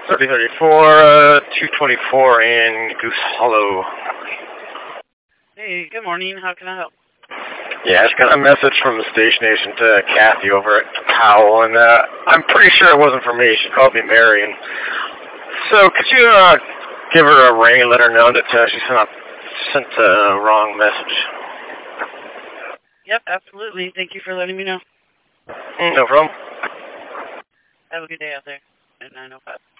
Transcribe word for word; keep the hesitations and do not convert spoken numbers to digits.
thirty thirty-four, uh, two twenty-four in Goose Hollow. Hey, good morning. How can I help? Yeah, I just got a message from the station agent, uh, Kathy, over at Powell, and uh, I'm pretty sure it wasn't for me. She called me Mary. And so could you uh, give her a ring and let her know that uh, she sent, a, sent a wrong message? Yep, absolutely. Thank you for letting me know. No problem. Have a good day out there at nine oh five.